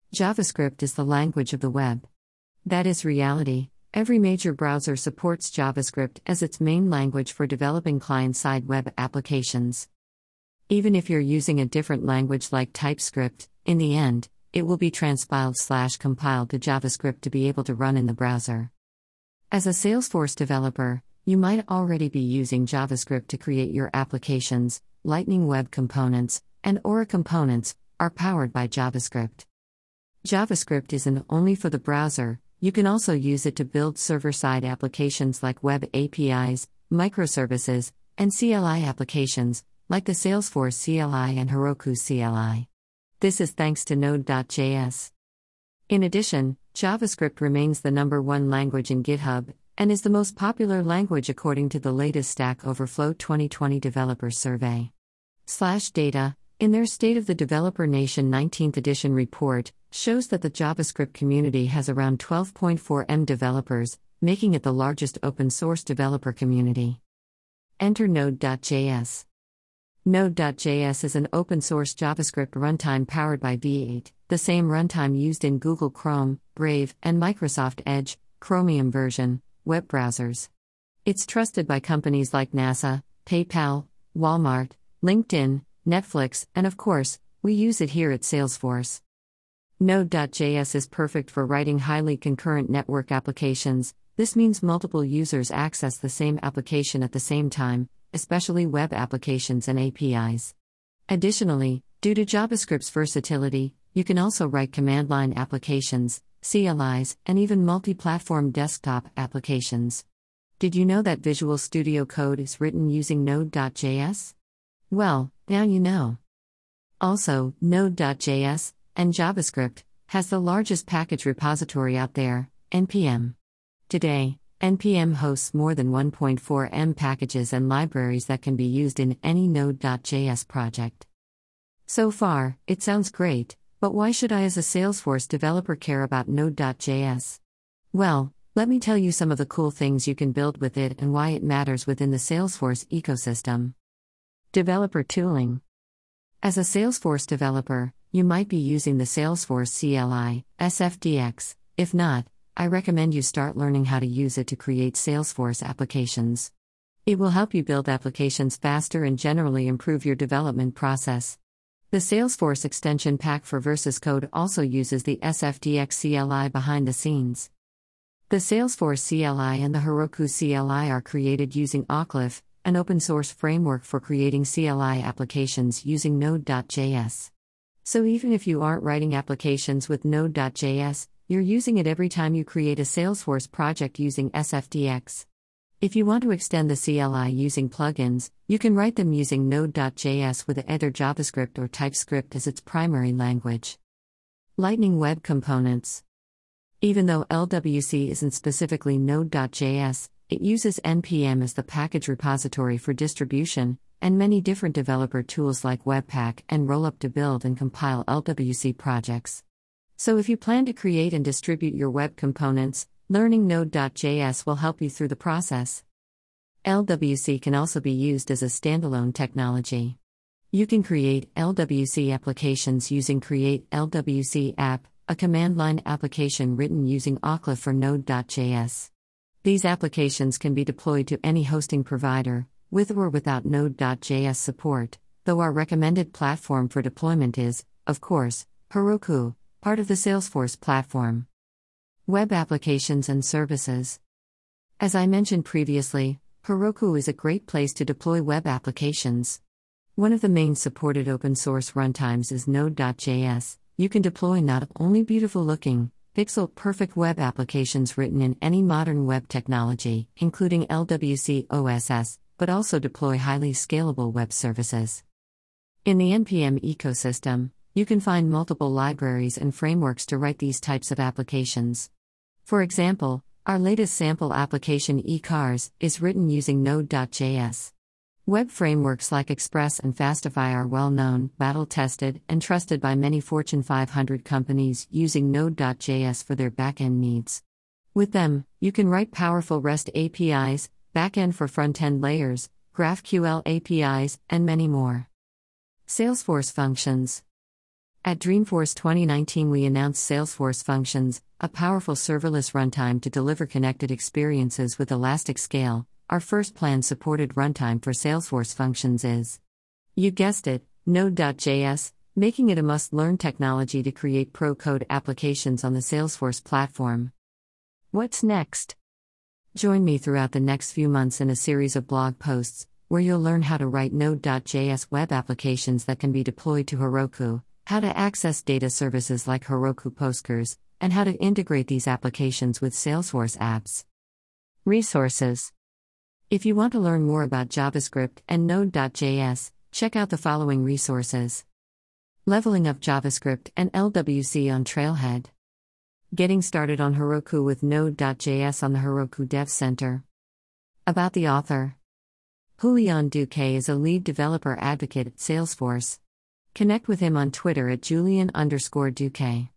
JavaScript is the language of the web. That is reality. Every major browser supports JavaScript as its main language for developing client-side web applications. Even if you're using a different language like TypeScript, in the end, it will be transpiled/compiled to JavaScript to be able to run in the browser. As a Salesforce developer, you might already be using JavaScript to create your applications. Lightning Web Components and Aura Components are powered by JavaScript. JavaScript isn't only for the browser, you can also use it to build server-side applications like web APIs, microservices, and CLI applications, like the Salesforce CLI and Heroku CLI. This is thanks to Node.js. In addition, JavaScript remains the #1 language in GitHub, and is the most popular language according to the latest Stack Overflow 2020 Developer Survey. /Data, in their State of the Developer Nation 19th edition report, shows that the JavaScript community has around 12.4 million developers, making it the largest open-source developer community. Enter Node.js. Node.js is an open-source JavaScript runtime powered by V8, the same runtime used in Google Chrome, Brave, and Microsoft Edge, Chromium version, web browsers. It's trusted by companies like NASA, PayPal, Walmart, LinkedIn, Netflix, and of course, we use it here at Salesforce. Node.js is perfect for writing highly concurrent network applications. This means multiple users access the same application at the same time, especially web applications and APIs. Additionally, due to JavaScript's versatility, you can also write command line applications, CLIs, and even multi-platform desktop applications. Did you know that Visual Studio Code is written using Node.js? Well, now you know. Also, Node.js, and JavaScript, has the largest package repository out there, NPM. Today, NPM hosts more than 1.4 million packages and libraries that can be used in any Node.js project. So far, it sounds great, but why should I as a Salesforce developer care about Node.js? Well, let me tell you some of the cool things you can build with it and why it matters within the Salesforce ecosystem. Developer tooling. As a Salesforce developer, you might be using the Salesforce CLI, SFDX. If not, I recommend you start learning how to use it to create Salesforce applications. It will help you build applications faster and generally improve your development process. The Salesforce extension pack for Versus Code also uses the SFDX CLI behind the scenes. The Salesforce CLI and the Heroku CLI are created using Oclif, an open-source framework for creating CLI applications using Node.js. So even if you aren't writing applications with Node.js, you're using it every time you create a Salesforce project using SFDX. If you want to extend the CLI using plugins, you can write them using Node.js with either JavaScript or TypeScript as its primary language. Lightning Web Components. Even though LWC isn't specifically Node.js, it uses NPM as the package repository for distribution, and many different developer tools like Webpack and Rollup to build and compile LWC projects. So if you plan to create and distribute your web components, learning Node.js will help you through the process. LWC can also be used as a standalone technology. You can create LWC applications using Create LWC App, a command line application written using Oclif for Node.js. These applications can be deployed to any hosting provider, with or without Node.js support, though our recommended platform for deployment is, of course, Heroku, part of the Salesforce platform. Web applications and services. As I mentioned previously, Heroku is a great place to deploy web applications. One of the main supported open-source runtimes is Node.js. You can deploy not only beautiful-looking, pixel-perfect web applications written in any modern web technology, including LWC OSS, but also deploy highly scalable web services. In the NPM ecosystem, you can find multiple libraries and frameworks to write these types of applications. For example, our latest sample application eCars is written using Node.js. Web frameworks like Express and Fastify are well-known, battle-tested, and trusted by many Fortune 500 companies using Node.js for their backend needs. With them, you can write powerful REST APIs, backend for front-end layers, GraphQL APIs, and many more. Salesforce functions. At Dreamforce 2019, we announced Salesforce Functions, a powerful serverless runtime to deliver connected experiences with elastic scale. Our first planned supported runtime for Salesforce Functions is, you guessed it, Node.js, making it a must-learn technology to create pro-code applications on the Salesforce platform. What's next? Join me throughout the next few months in a series of blog posts, where you'll learn how to write Node.js web applications that can be deployed to Heroku, how to access data services like Heroku Postgres, and how to integrate these applications with Salesforce apps. Resources. If you want to learn more about JavaScript and Node.js, check out the following resources. Leveling Up JavaScript and LWC on Trailhead. Getting started on Heroku with Node.js on the Heroku Dev Center. About the author. Julian Duque is a lead developer advocate at Salesforce. Connect with him on Twitter at Julian_Duque.